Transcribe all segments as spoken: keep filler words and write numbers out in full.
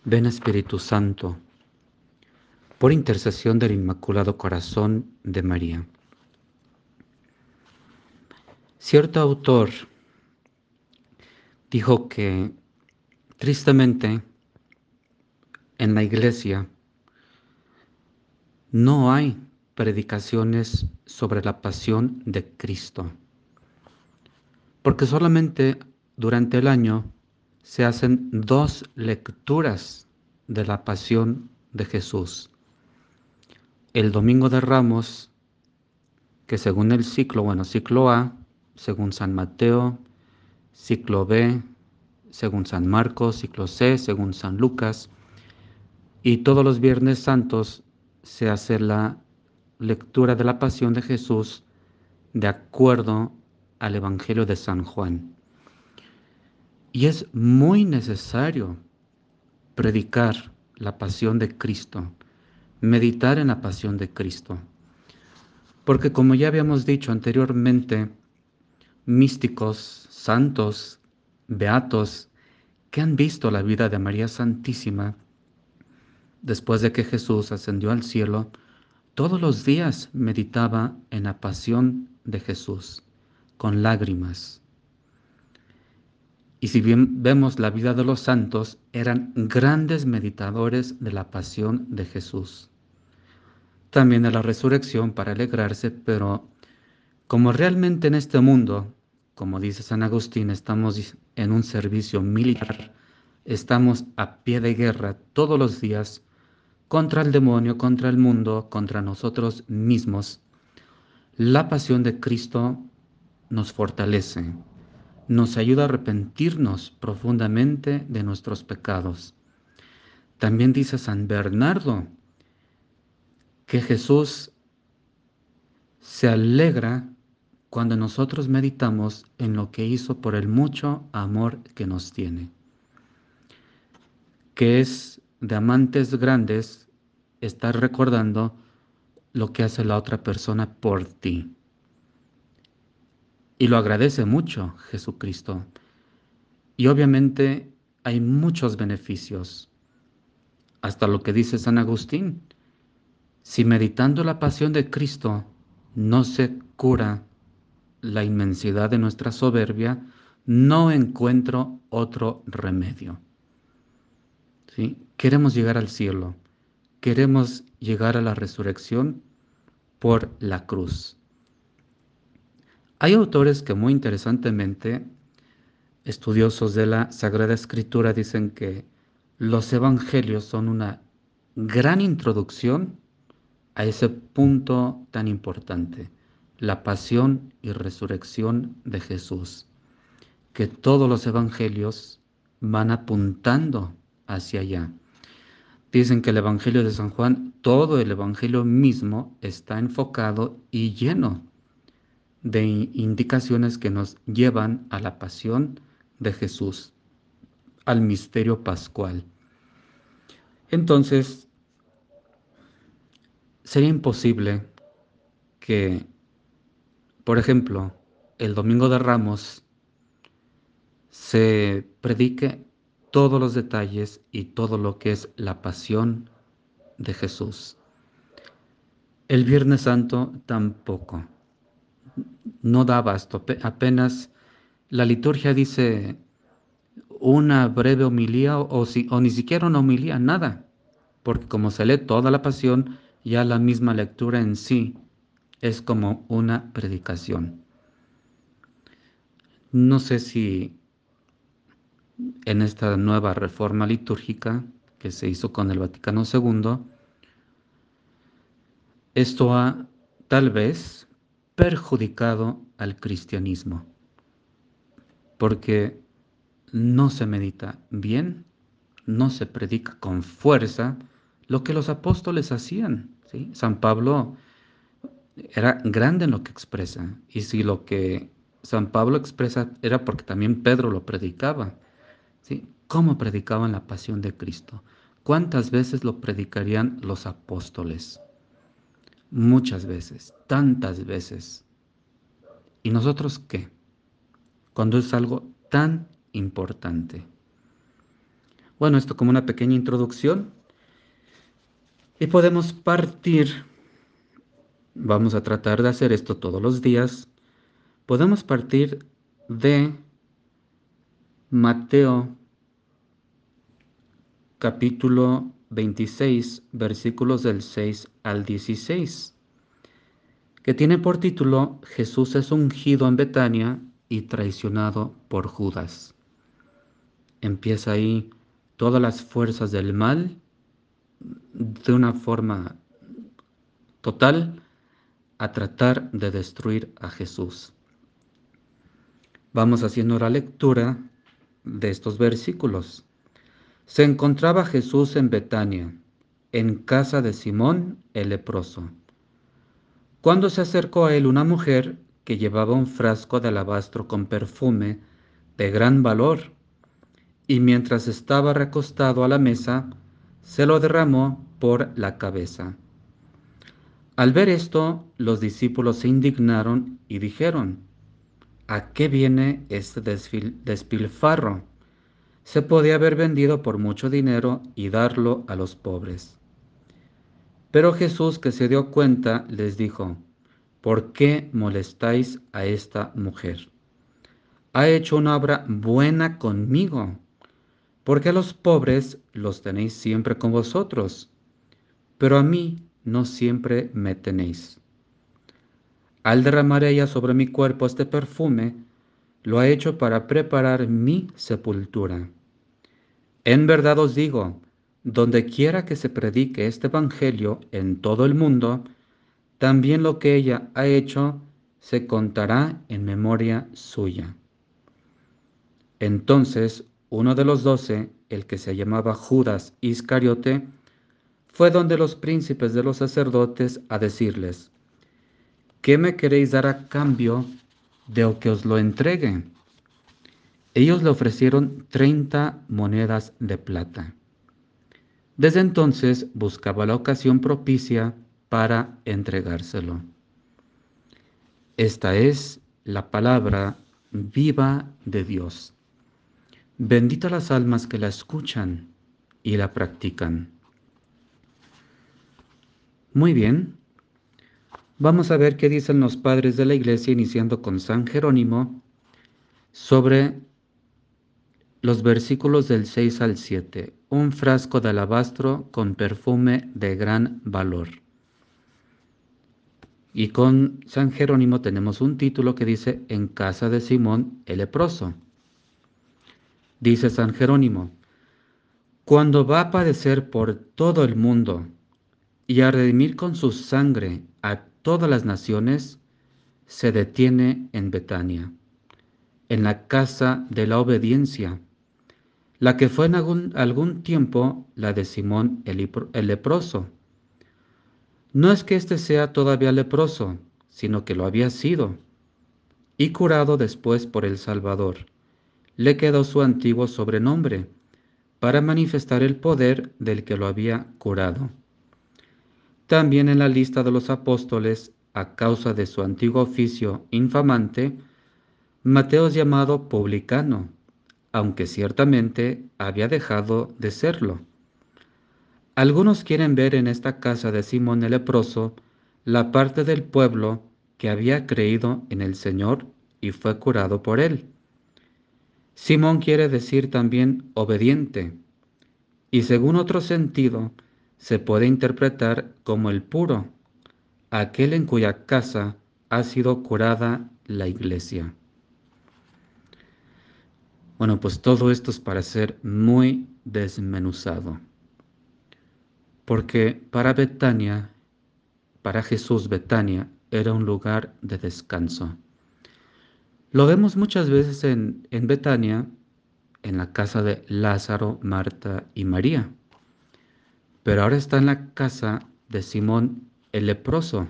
Ven Espíritu Santo, por intercesión del Inmaculado Corazón de María. Cierto autor dijo que, tristemente, en la Iglesia no hay predicaciones sobre la pasión de Cristo, porque solamente durante el año se hacen dos lecturas de la pasión de Jesús. El Domingo de Ramos, que según el ciclo, bueno, ciclo A, según San Mateo, ciclo B, según San Marcos, ciclo C, según San Lucas, y todos los Viernes Santos se hace la lectura de la pasión de Jesús de acuerdo al Evangelio de San Juan. Y es muy necesario predicar la pasión de Cristo, meditar en la pasión de Cristo, porque como ya habíamos dicho anteriormente, místicos, santos, beatos, que han visto la vida de María Santísima después de que Jesús ascendió al cielo, todos los días meditaba en la pasión de Jesús, con lágrimas. Y si bien vemos la vida de los santos, eran grandes meditadores de la pasión de Jesús. También de la resurrección para alegrarse, pero como realmente en este mundo, como dice San Agustín, estamos en un servicio militar, estamos a pie de guerra todos los días contra el demonio, contra el mundo, contra nosotros mismos. La pasión de Cristo nos fortalece, nos ayuda a arrepentirnos profundamente de nuestros pecados. También dice San Bernardo que Jesús se alegra cuando nosotros meditamos en lo que hizo por el mucho amor que nos tiene, que es de amantes grandes estar recordando lo que hace la otra persona por ti. Y lo agradece mucho Jesucristo. Y obviamente hay muchos beneficios. Hasta lo que dice San Agustín, si meditando la pasión de Cristo no se cura la inmensidad de nuestra soberbia, no encuentro otro remedio. ¿Sí? Queremos llegar al cielo, queremos llegar a la resurrección por la cruz. Hay autores que muy interesantemente, estudiosos de la Sagrada Escritura, dicen que los evangelios son una gran introducción a ese punto tan importante, la pasión y resurrección de Jesús, que todos los evangelios van apuntando hacia allá. Dicen que el Evangelio de San Juan, todo el Evangelio mismo está enfocado y lleno de indicaciones que nos llevan a la pasión de Jesús, al misterio pascual. Entonces, sería imposible que, por ejemplo, el Domingo de Ramos se predique todos los detalles y todo lo que es la pasión de Jesús. El Viernes Santo tampoco. No da abasto. Apenas la liturgia dice una breve homilía o, o, si, o ni siquiera una homilía, nada. Porque como se lee toda la pasión, ya la misma lectura en sí es como una predicación. No sé si en esta nueva reforma litúrgica que se hizo con el Vaticano segundo, esto ha tal vez perjudicado al cristianismo, porque no se medita bien, no se predica con fuerza lo que los apóstoles hacían, ¿sí? San Pablo era grande en lo que expresa, y si lo que San Pablo expresa era porque también Pedro lo predicaba, ¿sí? ¿Cómo predicaban la pasión de Cristo? ¿Cuántas veces lo predicarían los apóstoles? Muchas veces, tantas veces. ¿Y nosotros qué? Cuando es algo tan importante. Bueno, esto como una pequeña introducción. Y podemos partir, vamos a tratar de hacer esto todos los días. Podemos partir de Mateo capítulo veintiséis, versículos del seis al dieciséis, que tiene por título Jesús es ungido en Betania y traicionado por Judas. Empieza ahí todas las fuerzas del mal de una forma total a tratar de destruir a Jesús. Vamos haciendo la lectura de estos versículos. Se encontraba Jesús en Betania, en casa de Simón el leproso, cuando se acercó a él una mujer que llevaba un frasco de alabastro con perfume de gran valor, y mientras estaba recostado a la mesa, se lo derramó por la cabeza. Al ver esto, los discípulos se indignaron y dijeron: ¿a qué viene este desfil- despilfarro? Se podía haber vendido por mucho dinero y darlo a los pobres. Pero Jesús, que se dio cuenta, les dijo: ¿por qué molestáis a esta mujer? Ha hecho una obra buena conmigo, porque a los pobres los tenéis siempre con vosotros, pero a mí no siempre me tenéis. Al derramar ella sobre mi cuerpo este perfume, lo ha hecho para preparar mi sepultura. En verdad os digo, donde quiera que se predique este evangelio en todo el mundo, también lo que ella ha hecho se contará en memoria suya. Entonces uno de los doce, el que se llamaba Judas Iscariote, fue donde los príncipes de los sacerdotes a decirles: ¿qué me queréis dar a cambio de que os lo entregue? Ellos le ofrecieron treinta monedas de plata. Desde entonces buscaba la ocasión propicia para entregárselo. Esta es la palabra viva de Dios. Bendita las almas que la escuchan y la practican. Muy bien, vamos a ver qué dicen los padres de la Iglesia, iniciando con San Jerónimo, sobre los versículos del seis al siete. Un frasco de alabastro con perfume de gran valor. Y con San Jerónimo tenemos un título que dice: en casa de Simón el leproso. Dice San Jerónimo: cuando va a padecer por todo el mundo y a redimir con su sangre a todas las naciones, se detiene en Betania, en la casa de la obediencia, la que fue en algún, algún tiempo la de Simón el, el leproso. No es que éste sea todavía leproso, sino que lo había sido, y curado después por el Salvador, le quedó su antiguo sobrenombre, para manifestar el poder del que lo había curado. También en la lista de los apóstoles, a causa de su antiguo oficio infamante, Mateo es llamado publicano, aunque ciertamente había dejado de serlo. Algunos quieren ver en esta casa de Simón el leproso la parte del pueblo que había creído en el Señor y fue curado por él. Simón quiere decir también obediente, y según otro sentido, se puede interpretar como el puro, aquel en cuya casa ha sido curada la iglesia. Bueno, pues todo esto es para ser muy desmenuzado, porque para Betania, para Jesús Betania era un lugar de descanso. Lo vemos muchas veces en, en Betania, en la casa de Lázaro, Marta y María, pero ahora está en la casa de Simón el leproso.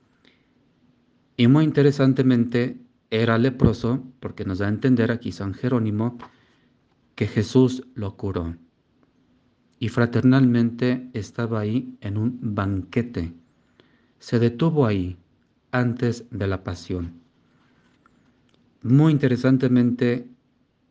Y muy interesantemente, era leproso porque nos da a entender aquí San Jerónimo que Jesús lo curó. Y fraternalmente estaba ahí en un banquete. Se detuvo ahí antes de la pasión. Muy interesantemente,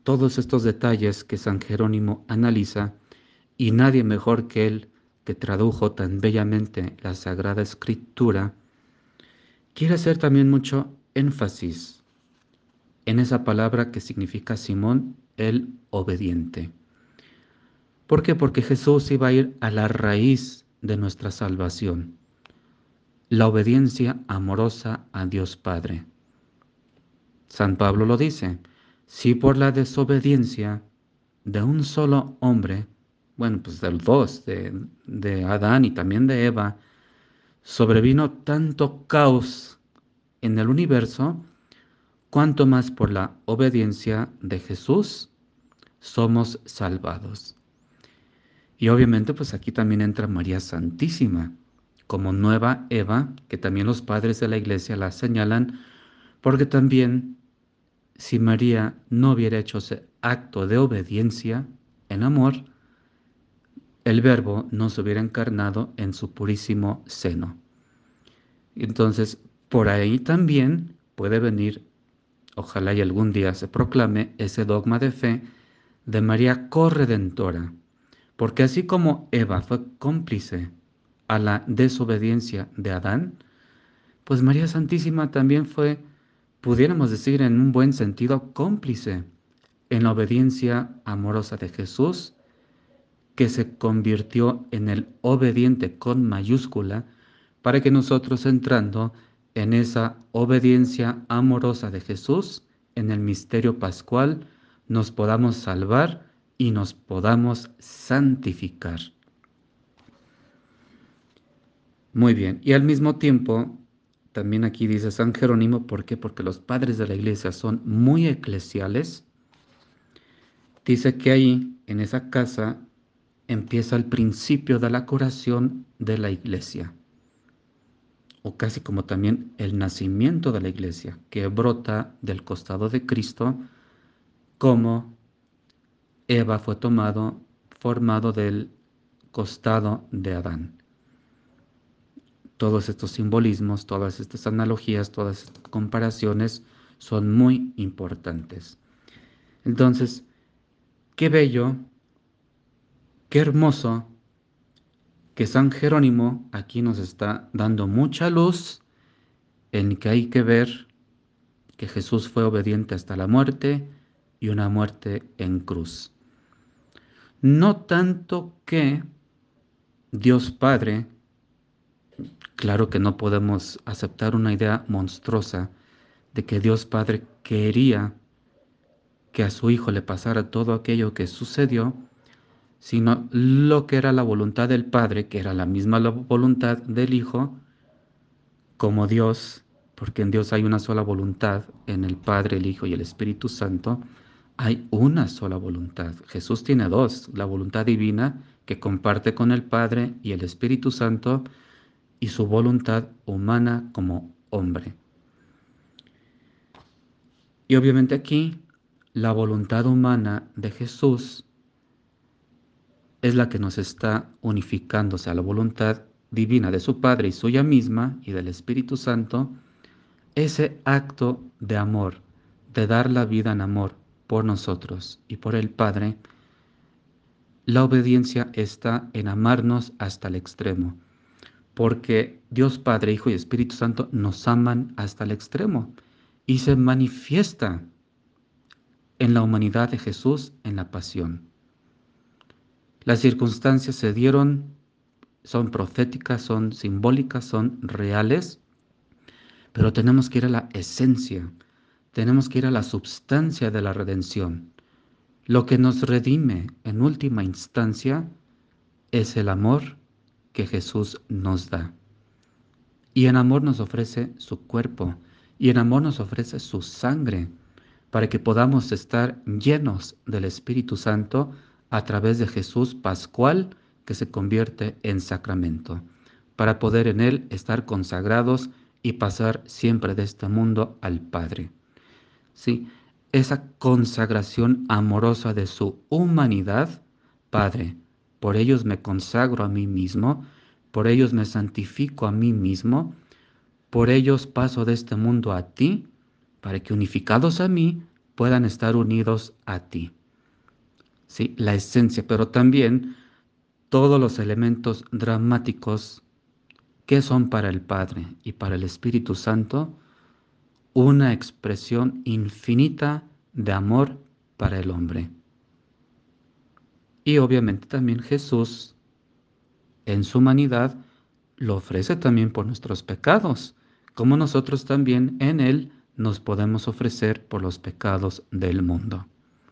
todos estos detalles que San Jerónimo analiza, y nadie mejor que él, que tradujo tan bellamente la Sagrada Escritura, quiere hacer también mucho énfasis en esa palabra que significa Simón, el obediente. ¿Por qué? Porque Jesús iba a ir a la raíz de nuestra salvación, la obediencia amorosa a Dios Padre. San Pablo lo dice, si por la desobediencia de un solo hombre, bueno, pues de los dos, de, de Adán y también de Eva, sobrevino tanto caos en el universo, cuanto más por la obediencia de Jesús somos salvados. Y obviamente pues aquí también entra María Santísima, como nueva Eva, que también los padres de la iglesia la señalan, porque también si María no hubiera hecho ese acto de obediencia en amor, el Verbo no se hubiera encarnado en su purísimo seno. Entonces, por ahí también puede venir, ojalá y algún día se proclame ese dogma de fe de María corredentora, porque así como Eva fue cómplice a la desobediencia de Adán, pues María Santísima también fue, pudiéramos decir en un buen sentido, cómplice en la obediencia amorosa de Jesús, que se convirtió en el obediente con mayúscula, para que nosotros entrando en esa obediencia amorosa de Jesús, en el misterio pascual, nos podamos salvar y nos podamos santificar. Muy bien, y al mismo tiempo, también aquí dice San Jerónimo, ¿por qué? Porque los padres de la iglesia son muy eclesiales. Dice que ahí, en esa casa, empieza el principio de la curación de la iglesia, o casi como también el nacimiento de la iglesia, que brota del costado de Cristo, como Eva fue tomado, formado del costado de Adán. Todos estos simbolismos, todas estas analogías, todas estas comparaciones son muy importantes. Entonces, qué bello, qué hermoso que San Jerónimo aquí nos está dando mucha luz en que hay que ver que Jesús fue obediente hasta la muerte y una muerte en cruz. No tanto que Dios Padre, claro que no podemos aceptar una idea monstruosa de que Dios Padre quería que a su Hijo le pasara todo aquello que sucedió, sino lo que era la voluntad del Padre, que era la misma voluntad del Hijo, como Dios, porque en Dios hay una sola voluntad, en el Padre, el Hijo y el Espíritu Santo, hay una sola voluntad. Jesús tiene dos, la voluntad divina que comparte con el Padre y el Espíritu Santo, y su voluntad humana como hombre. Y obviamente aquí, la voluntad humana de Jesús es la que nos está unificándose a la voluntad divina de su Padre y suya misma y del Espíritu Santo, ese acto de amor, de dar la vida en amor por nosotros y por el Padre, la obediencia está en amarnos hasta el extremo, porque Dios Padre, Hijo y Espíritu Santo nos aman hasta el extremo y se manifiesta en la humanidad de Jesús en la pasión. Las circunstancias se dieron, son proféticas, son simbólicas, son reales, pero tenemos que ir a la esencia, tenemos que ir a la substancia de la redención. Lo que nos redime en última instancia es el amor que Jesús nos da. Y en amor nos ofrece su cuerpo, y en amor nos ofrece su sangre, para que podamos estar llenos del Espíritu Santo a través de Jesús Pascual, que se convierte en sacramento, para poder en Él estar consagrados y pasar siempre de este mundo al Padre. Sí, esa consagración amorosa de su humanidad, Padre, por ellos me consagro a mí mismo, por ellos me santifico a mí mismo, por ellos paso de este mundo a ti, para que unificados a mí puedan estar unidos a ti. ¿Sí? La esencia, pero también todos los elementos dramáticos que son para el Padre y para el Espíritu Santo una expresión infinita de amor para el hombre. Y obviamente también Jesús, en su humanidad, lo ofrece también por nuestros pecados, como nosotros también en Él nos podemos ofrecer por los pecados del mundo.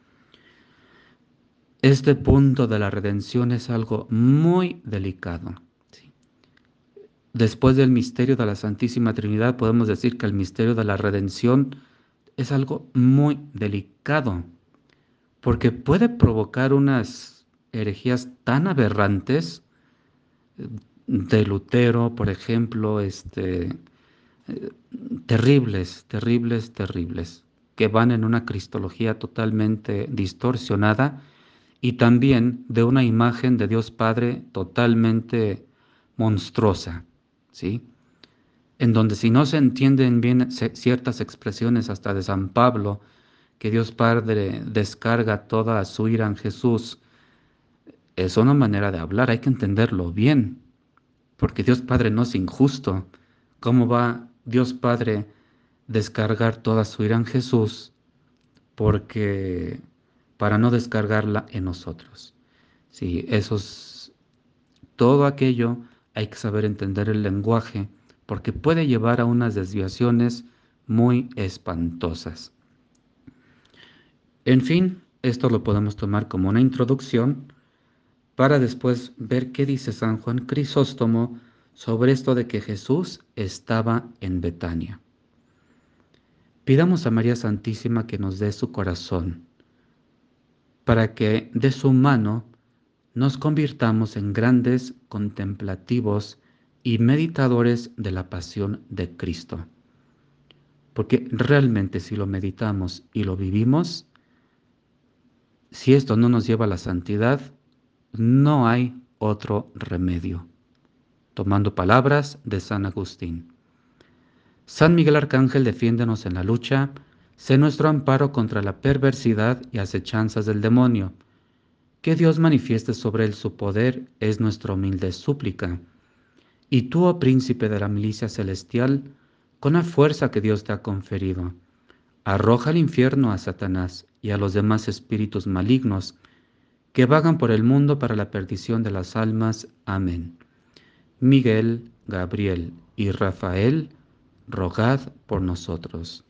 Este punto de la redención es algo muy delicado. ¿Sí? Después del misterio de la Santísima Trinidad, podemos decir que el misterio de la redención es algo muy delicado, porque puede provocar unas herejías tan aberrantes de Lutero, por ejemplo, este, eh, terribles, terribles, terribles, que van en una cristología totalmente distorsionada y también de una imagen de Dios Padre totalmente monstruosa, ¿sí? En donde si no se entienden bien ciertas expresiones hasta de San Pablo, que Dios Padre descarga toda su ira en Jesús, es una manera de hablar, hay que entenderlo bien, porque Dios Padre no es injusto. ¿Cómo va Dios Padre descargar toda su ira en Jesús? Porque para no descargarla en nosotros. Sí, eso es todo aquello, hay que saber entender el lenguaje, porque puede llevar a unas desviaciones muy espantosas. En fin, esto lo podemos tomar como una introducción para después ver qué dice San Juan Crisóstomo sobre esto de que Jesús estaba en Betania. Pidamos a María Santísima que nos dé su corazón, para que de su mano nos convirtamos en grandes contemplativos y meditadores de la pasión de Cristo. Porque realmente si lo meditamos y lo vivimos, si esto no nos lleva a la santidad, no hay otro remedio. Tomando palabras de San Agustín. San Miguel Arcángel, defiéndenos en la lucha, sé nuestro amparo contra la perversidad y acechanzas del demonio. Que Dios manifieste sobre él su poder es nuestra humilde súplica. Y tú, oh príncipe de la milicia celestial, con la fuerza que Dios te ha conferido, arroja al infierno a Satanás y a los demás espíritus malignos que vagan por el mundo para la perdición de las almas. Amén. Miguel, Gabriel y Rafael, rogad por nosotros.